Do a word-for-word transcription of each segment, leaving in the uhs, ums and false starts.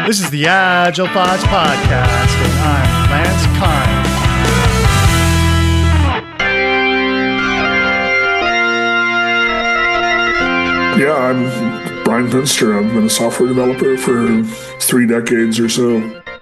This is the Agile Thoughts Podcast, and I'm Lance Kine. Yeah, I'm Brian Finster. I've been a software developer for three decades or so.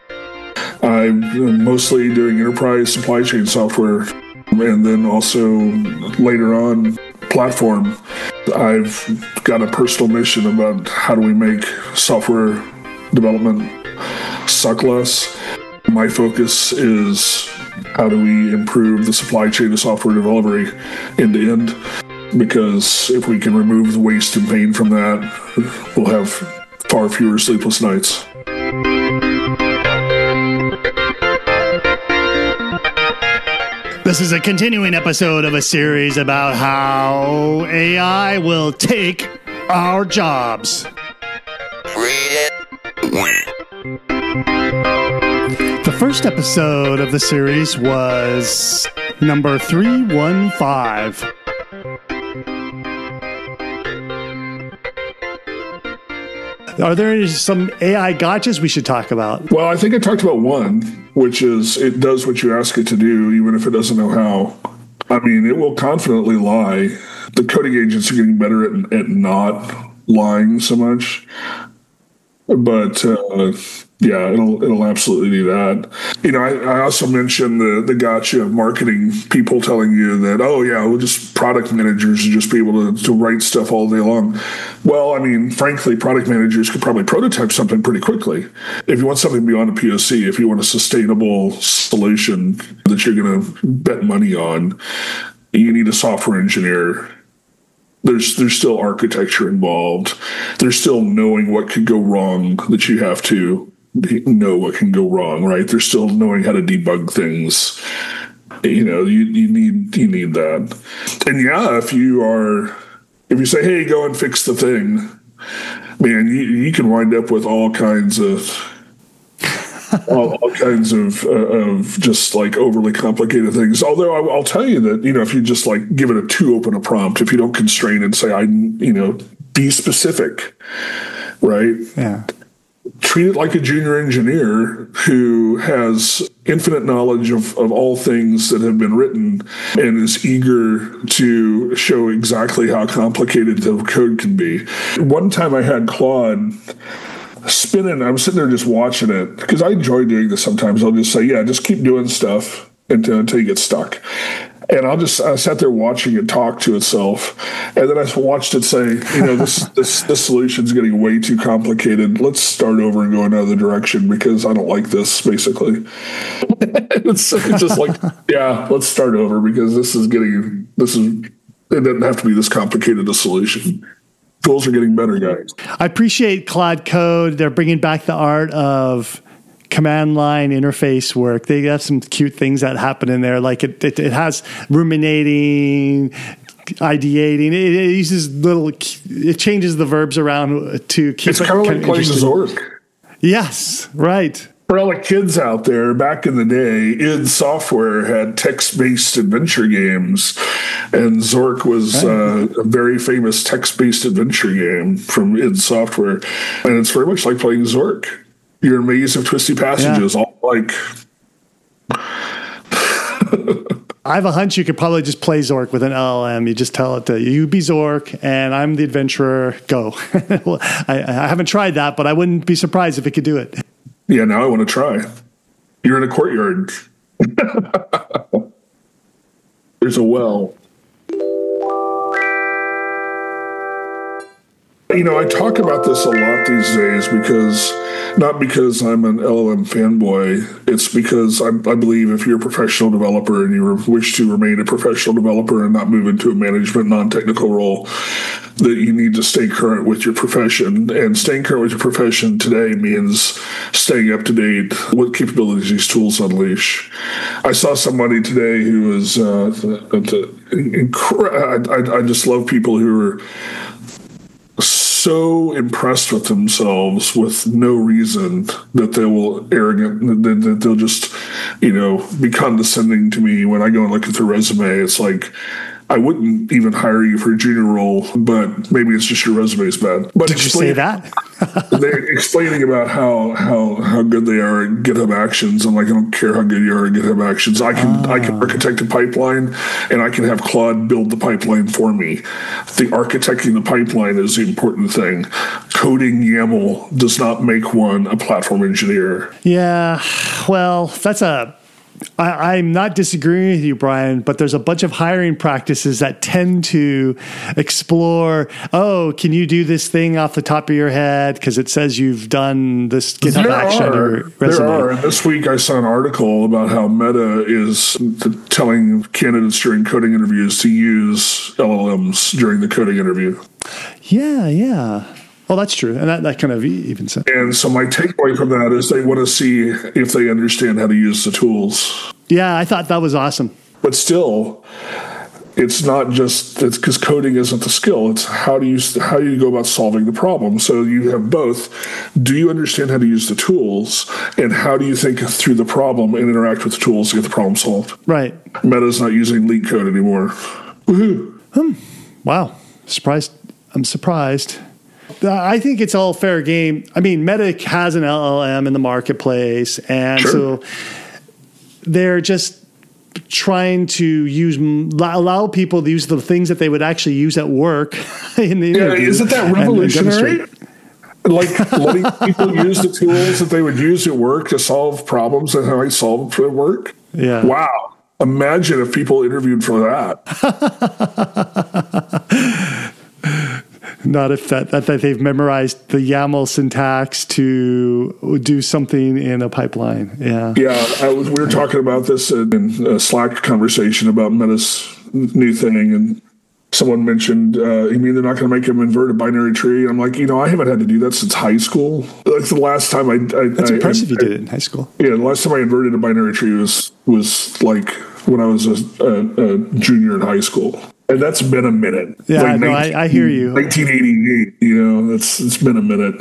I'm mostly doing enterprise supply chain software, and then also later on platform. I've got a personal mission about how do we make software development suck less. My focus is how do we improve the supply chain of software delivery end to end, because if we can remove the waste and pain from that, we'll have far fewer sleepless nights. This is a continuing episode of a series about how A I will take our jobs. The first episode of the series was number three one five. Are there some A I gotchas we should talk about? Well, I think I talked about one, which is it does what you ask it to do, even if it doesn't know how. I mean, it will confidently lie. The coding agents are getting better at, at not lying so much. But, uh, yeah, it'll it'll absolutely do that. You know, I, I also mentioned the, the gotcha of marketing people telling you that, oh, yeah, we'll just product managers will just be able to, to write stuff all day long. Well, I mean, frankly, product managers could probably prototype something pretty quickly. If you want something beyond a P O C, if you want a sustainable solution that you're going to bet money on, you need a software engineer. There's there's still architecture involved. There's still knowing what could go wrong that you have to know what can go wrong, right? There's still knowing how to debug things. You know, you, you need you need that. And yeah, if you are if you say, hey, go and fix the thing, man, you, you can wind up with all kinds of all, all kinds of uh, of just like overly complicated things. Although I, I'll tell you that, you know, if you just like give it a too open a prompt, if you don't constrain and say, I, you know, be specific, right? Yeah. Treat it like a junior engineer who has infinite knowledge of, of all things that have been written and is eager to show exactly how complicated the code can be. One time I had Claude spinning, I was sitting there just watching it because I enjoy doing this sometimes. I'll just say, yeah, just keep doing stuff until, until you get stuck. And I'll just, I sat there watching it talk to itself. And then I watched it say, you know, this, this, this solution's getting way too complicated. Let's start over and go another direction because I don't like this, basically. it's, it's just like, yeah, let's start over because this is getting, this is, it doesn't have to be this complicated a solution. Tools are getting better, guys. I appreciate Claude Code. They're bringing back the art of command line interface work. They have some cute things that happen in there. Like it, it, it has ruminating, ideating. It, it uses little, it changes the verbs around to keep it's it kind of kind like of playing Zork. Yes, right. For all the kids out there, back in the day, id Software had text-based adventure games, and Zork was uh, a very famous text-based adventure game from id Software, and it's very much like playing Zork. You're in a maze of twisty passages, yeah. all like... I have a hunch you could probably just play Zork with an L L M. You just tell it to, you be Zork, and I'm the adventurer, go. well, I, I haven't tried that, but I wouldn't be surprised if it could do it. Yeah, now I want to try. You're in a courtyard. There's a well. You know, I talk about this a lot these days because, not because I'm an L L M fanboy, it's because I, I believe if you're a professional developer and you wish to remain a professional developer and not move into a management, non-technical role, that you need to stay current with your profession. And staying current with your profession today means staying up to date with capabilities these tools unleash. I saw somebody today who was, uh, incre- I, I, I just love people who are so impressed with themselves with no reason that they will arrogant, that, that they'll just, you know, be condescending to me when I go and look at their resume. It's like, I wouldn't even hire you for a junior role, but maybe it's just your resume is bad. But did you say that? They're explaining about how, how how good they are at GitHub Actions. I'm like, I don't care how good you are at GitHub Actions. I can ah. I can architect a pipeline, and I can have Claude build the pipeline for me. The architecting the pipeline is the important thing. Coding YAML does not make one a platform engineer. Yeah, well, that's a... I, I'm not disagreeing with you, Brian, but there's a bunch of hiring practices that tend to explore, oh, can you do this thing off the top of your head because it says you've done this GitHub there action on your resume. There are. And this week I saw an article about how Meta is telling candidates during coding interviews to use L L Ms during the coding interview. Yeah, yeah. Well, that's true. And that, that kind of evens it. And so my takeaway from that is they want to see if they understand how to use the tools. Yeah, I thought that was awesome. But still, it's not just it's because coding isn't the skill. It's how do you how do you go about solving the problem? So you have both. Do you understand how to use the tools? And how do you think through the problem and interact with the tools to get the problem solved? Right. Meta's not using leak code anymore. Woohoo. Hmm. Wow. Surprised. I'm surprised. I think it's all fair game. I mean, Meta has an L L M in the marketplace, and sure. so they're just trying to use allow people to use the things that they would actually use at work in the interview. Yeah, isn't that revolutionary? And, and like letting people use the tools that they would use at work to solve problems and how I solve them at work. Yeah. Wow. Imagine if people interviewed for that. Not if that, that that they've memorized the YAML syntax to do something in a pipeline. Yeah, yeah. I was, we were talking about this in a Slack conversation about Meta's new thing, and someone mentioned, uh, "You mean they're not going to make them invert a binary tree?" I'm like, you know, I haven't had to do that since high school. Like the last time I, I that's I, impressive. I, you did it in high school. Yeah, the last time I inverted a binary tree was was like when I was a, a, a junior in high school. And that's been a minute. Yeah, like no, nineteen, I, I hear you. nineteen eighty-eight, you know, it's it's been a minute.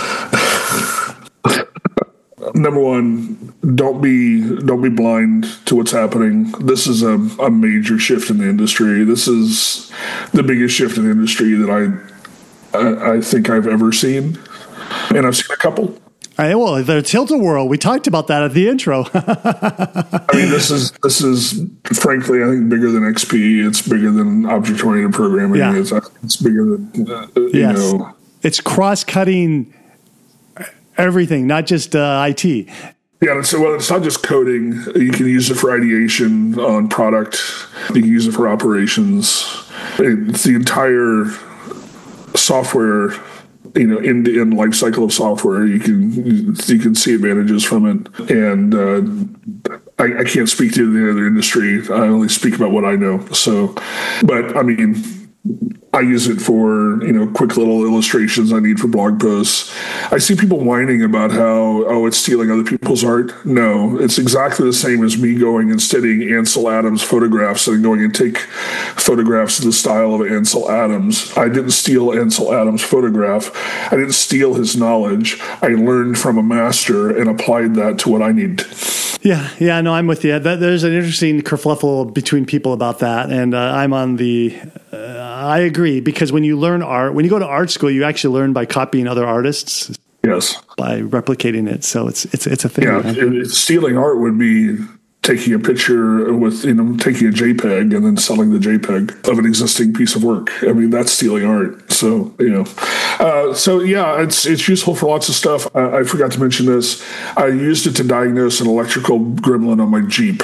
Number one, don't be don't be blind to what's happening. This is a, a major shift in the industry. This is the biggest shift in the industry that I I, I think I've ever seen, and I've seen a couple. I, well, the Tilt-A-Whirl, we talked about that at the intro. I mean, this is this is frankly, I think, bigger than X P. It's bigger than object-oriented programming. Yeah. It's, it's bigger than uh, you yes. know. It's cross-cutting everything, not just uh, I T. Yeah, so well, it's not just coding. You can use it for ideation on product. You can use it for operations. It's the entire software. You know, end-to-end life cycle of software, you can you can see advantages from it, and uh, I, I can't speak to the other industry. I only speak about what I know. So, but I mean, I use it for, you know, quick little illustrations I need for blog posts. I see people whining about how, oh, it's stealing other people's art. No, it's exactly the same as me going and studying Ansel Adams photographs and going and take photographs of the style of Ansel Adams. I didn't steal Ansel Adams' photograph. I didn't steal his knowledge. I learned from a master and applied that to what I need. Yeah, yeah, no, I'm with you. There's an interesting kerfluffle between people about that, and uh, I'm on the. Uh, I agree, because when you learn art, when you go to art school, you actually learn by copying other artists. Yes, by replicating it. So it's it's it's a thing. Yeah, it, stealing art would be taking a picture with, you know, taking a JPEG and then selling the JPEG of an existing piece of work. I mean, that's stealing art. So, you know, uh, so yeah, it's it's useful for lots of stuff. I, I forgot to mention this. I used it to diagnose an electrical gremlin on my Jeep.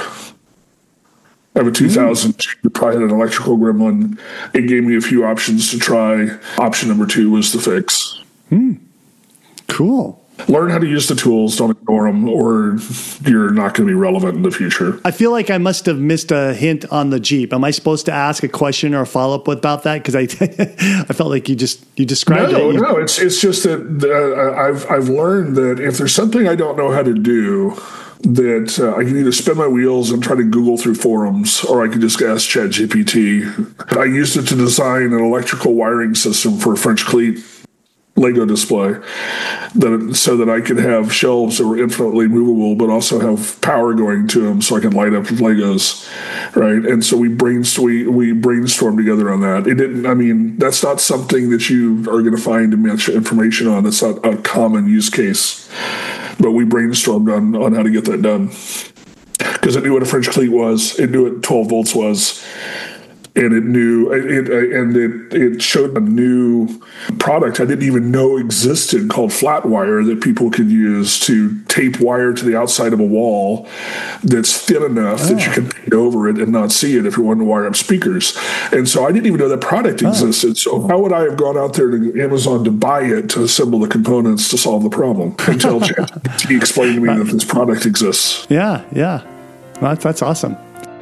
I have a two thousand Jeep that probably had an electrical gremlin. It gave me a few options to try. Option number two was the fix. Hmm. Cool. Learn how to use the tools. Don't ignore them, or you're not going to be relevant in the future. I feel like I must have missed a hint on the Jeep. Am I supposed to ask a question or a follow up about that? Because I, I felt like you just you described no, it. No, no. It's it's just that uh, I've I've learned that if there's something I don't know how to do, that uh, I can either spin my wheels and try to Google through forums, or I can just ask ChatGPT. I used it to design an electrical wiring system for a French cleat Lego display, that so that I could have shelves that were infinitely movable, but also have power going to them, so I could light up with Legos, right? And so we brainstorm we, we brainstormed together on that. It didn't. I mean, that's not something that you are going to find much information on. That's not a common use case, but we brainstormed on on how to get that done because it knew what a French cleat was. It knew what twelve volts was. And it knew, it, it, and it, it showed a new product I didn't even know existed called Flatwire that people could use to tape wire to the outside of a wall that's thin enough oh. that you can paint over it and not see it if you want to wire up speakers. And so I didn't even know that product existed. Oh. So how would I have gone out there to Amazon to buy it to assemble the components to solve the problem until he explained to me that this product exists? Yeah, yeah. Well, that's awesome.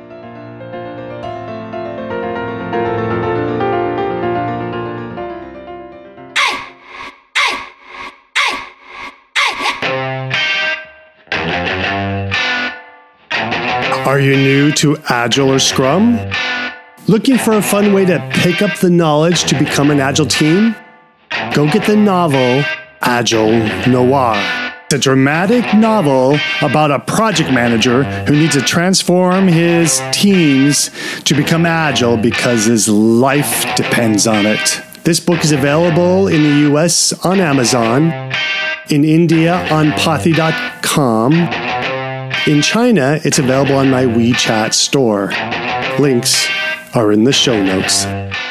Are you new to Agile or Scrum? Looking for a fun way to pick up the knowledge to become an Agile team? Go get the novel Agile Noir. It's a dramatic novel about a project manager who needs to transform his teams to become Agile because his life depends on it. This book is available in the U S on Amazon, in India on Pothi dot com. In China, it's available on my WeChat store. Links are in the show notes.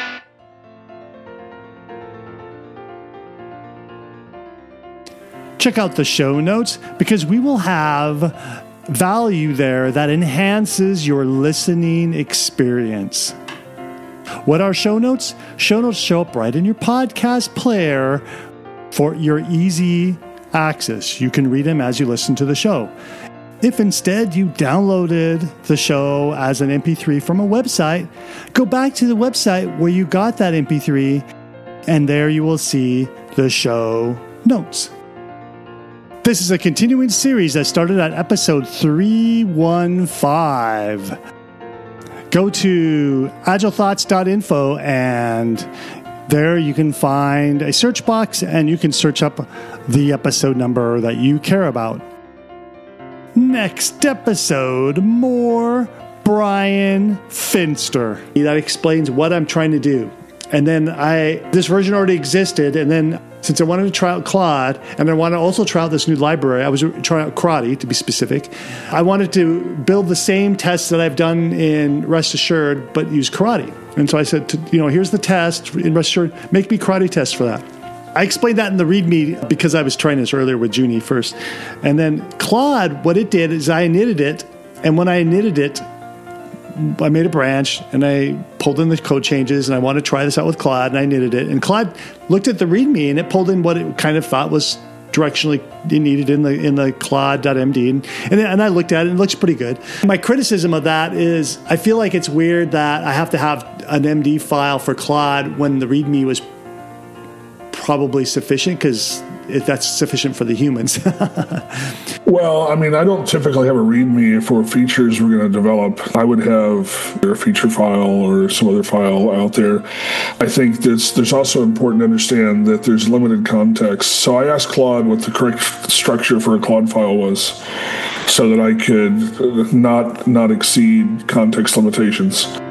Check out the show notes because we will have value there that enhances your listening experience. What are show notes? Show notes show up right in your podcast player for your easy access. You can read them as you listen to the show. If instead you downloaded the show as an M P three from a website, go back to the website where you got that M P three, and there you will see the show notes. This is a continuing series that started at episode three fifteen. Go to agile thoughts dot info and there you can find a search box and you can search up the episode number that you care about. Next episode, more Brian Finster. That explains what I'm trying to do. And then I, this version already existed. And then since I wanted to try out Claude and I wanted to also try out this new library, I was trying out Karate to be specific. I wanted to build the same tests that I've done in Rest Assured, but use Karate. And so I said, to, you know, here's the test in Rest Assured. Make me Karate tests for that. I explained that in the README because I was trying this earlier with Junie first. And then Claude, what it did is I initted it. And when I initted it, I made a branch and I pulled in the code changes and I wanted to try this out with Claude and I knitted it. And Claude looked at the README and it pulled in what it kind of thought was directionally needed in the in the Claude dot M D. And, and, and I looked at it and it looks pretty good. My criticism of that is I feel like it's weird that I have to have an M D file for Claude when the README was probably sufficient because if that's sufficient for the humans. Well, I mean, I don't typically have a README for features we're going to develop. I would have a feature file or some other file out there. I think that's, there's also important to understand that there's limited context. So I asked Claude what the correct structure for a Claude file was so that I could not not exceed context limitations.